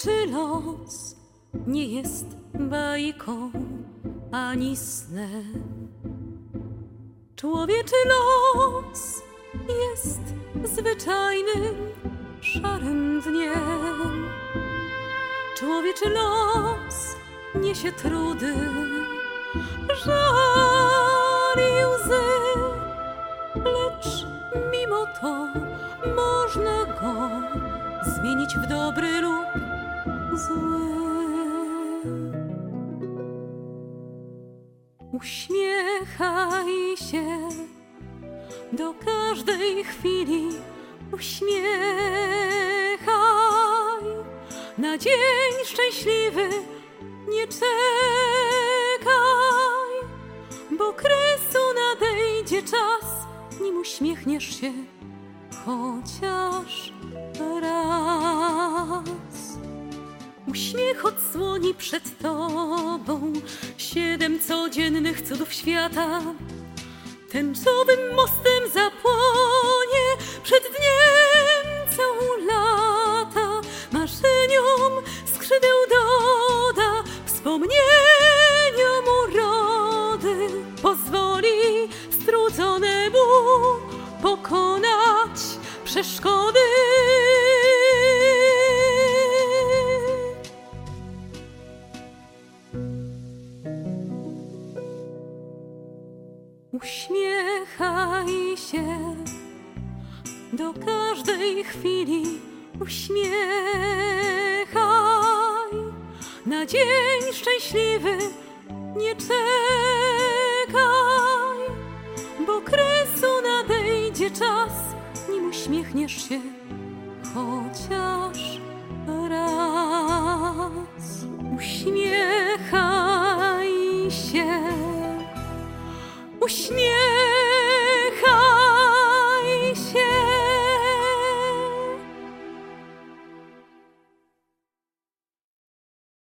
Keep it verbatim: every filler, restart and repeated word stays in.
Człowieczy los nie jest bajką ani snem. Człowieczy los jest zwyczajnym, szarym dniem. Człowieczy los niesie trudy, żal i łzy, lecz mimo to można go zmienić w dobry lub zły. Uśmiechaj się do każdej chwili, uśmiechaj na dzień szczęśliwy, nie czekaj, bo kresu nadejdzie czas, nim uśmiechniesz się chociaż raz. Uśmiech odsłoni przed tobą siedem codziennych cudów świata. Tęczowym mostem zapłonie przed dniem co lata. Marzeniom skrzydeł doda, wspomnieniom urody. Pozwoli strudzonemu pokonać przeszkody. Uśmiechaj się do każdej chwili, uśmiechaj na dzień szczęśliwy, nie czekaj, bo kresu nadejdzie czas, nim uśmiechniesz się chociaż raz. Uśmiechaj się. Uśmiech